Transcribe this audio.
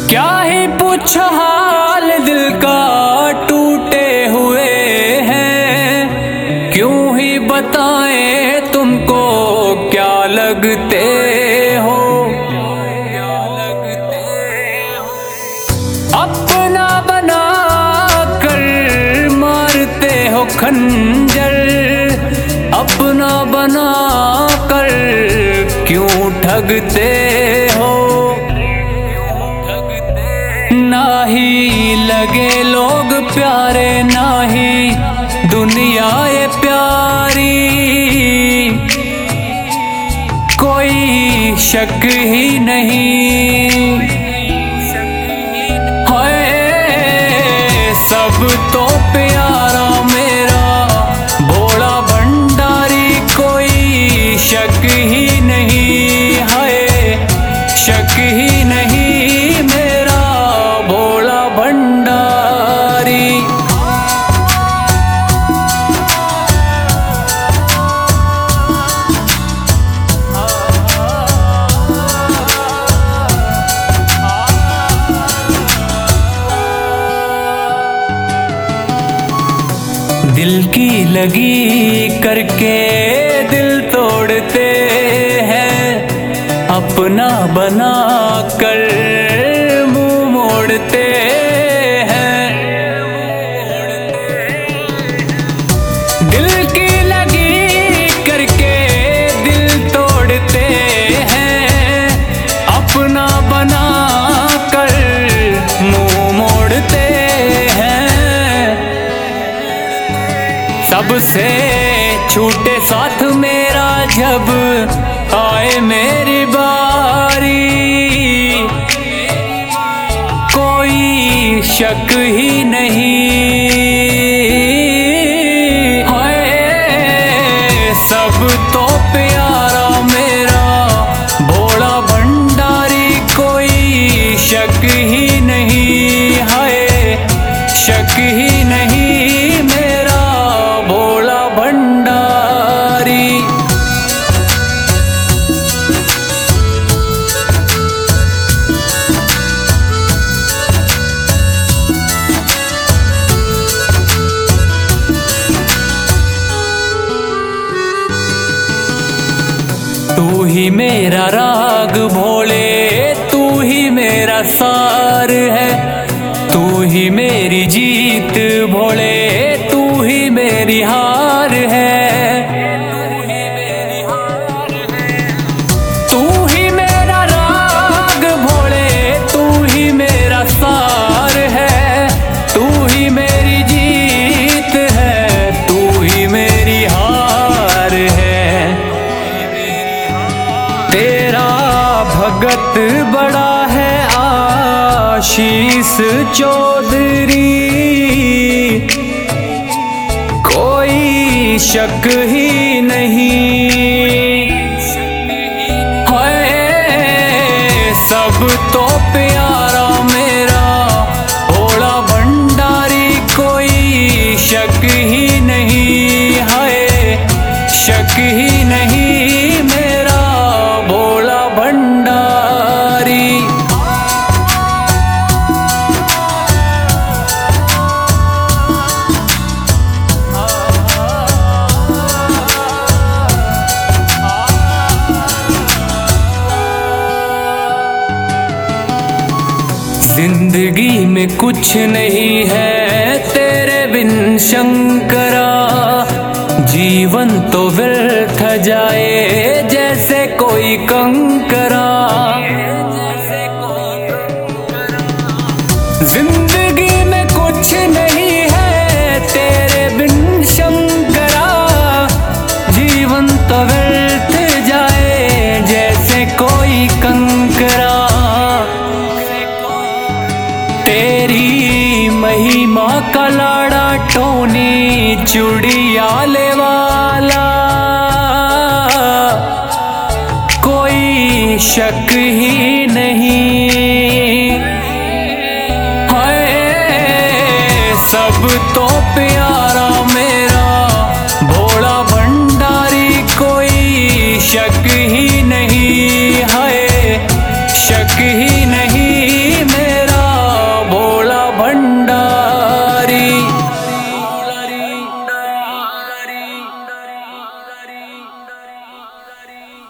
क्या ही पूछो हाल दिल का टूटे हुए हैं, क्यों ही बताएं तुमको क्या लगते हो। अपना बना कर मारते हो खंजर, अपना बना कर क्यों ठगते हो। ना ही लगे लोग प्यारे, ना ही दुनिया ये प्यारी, कोई शक ही नहीं। हाय सब तो प्यारा मेरा भोला भंडारी, कोई शक ही नहीं। हाय शक ही नहीं दिल की लगी करके दिल तोड़ते हैं, अपना बना कर मुंह मोड़ते हैं। दिल की लगी करके दिल तोड़ते हैं, अपना बना कर मुंह मोड़ते हैं। सबसे छूटे साथ मेरा जब आए मेरी बारी, कोई शक ही नहीं। हाय सब तो प्यारा मेरा भोला भंडारी, कोई शक ही नहीं। हाय शक ही नहीं तू ही मेरा राग भोले, तू ही मेरा सार है, तू ही मेरी जीत भोले, तू ही मेरी हार है। तू ही मेरा राग भोले, तू ही मेरा सार है, तू ही मेरी जीत है, तू ही मेरी हार है। तेरा भगत बड़ा है आशीष चौधरी, कोई शक ही नहीं। हाय सब तो प्यारा मेरा भोला भंडारी, कोई शक ही नहीं। हाय शक ही नहीं जिंदगी में कुछ नहीं है तेरे बिन शंकरा, जीवन तो व्यर्थ जाए जैसे कोई कंकरा। जिंदगी में कुछ नहीं है तेरे बिन शंकरा, जीवन तो व्यर्थ जाए जैसे कोई कंकरा। तेरी महिमा का लाड़ा टोनी चूड़िया ले